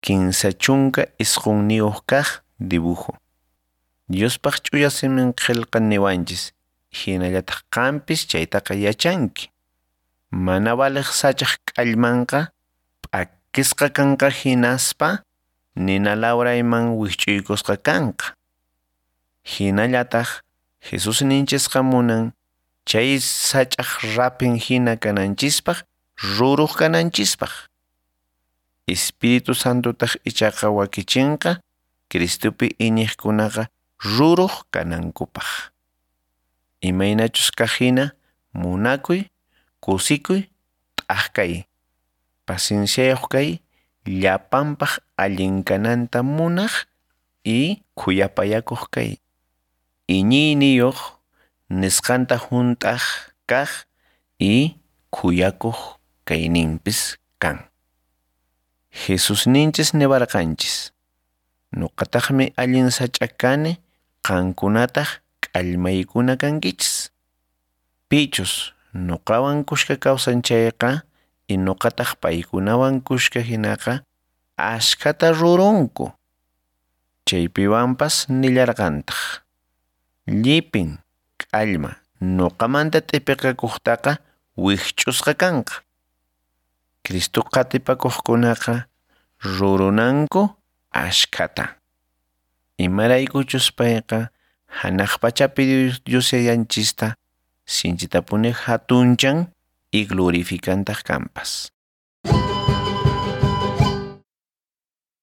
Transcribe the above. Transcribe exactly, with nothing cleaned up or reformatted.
quince chunka isqunniyuq kaq dibujo. Diospaq ch'uya simin qillqan niwanchis, hinallataq qampis chaytaqa yachanki. Mana baliq sachaq k'allmanqa p'akisqa kanqa hinaspa nina Laurayman wich'uykusqa kanqa. Hinallataq Jesus ninchisqa munan chay sach'aq rapin hina kananchispaq ruruq kananchispaq. Espiritu Santutaq ichaqa wakichinqa Cristupi iñiqkunaqa ruruq kanankupaq. Imaynachus kaqhina munakuy, kusikuy, t'aqkay, pacienciayuq kay, llapanpaq allin kananta munaq y khuyapayakuq kay. Iñiyniyuq nisqanta hunt'aq kaq y khuyakuq kayninpis kan. Jesus ninchis niwarqanchis: Nuqataqmi allin sach'a kani, qankunataq k'allmaykuna kankichis. Pichus nuqawan kushka kawsanchayqa y nuqataq paykunawan kushka hinaqa ashkata rurunku. Chaypiwanpas nillarqantaq: Llipin k'allma nuqamanta t'ipikakuqtaqa wikch'usqa kanqa. Cristo qatipakuqkunaqa rurunanku ashkata. Imaraykuchus payqa hanaq pachapi Diosyanchista sinchitapuni hatunchan y glorificantaq kanpas.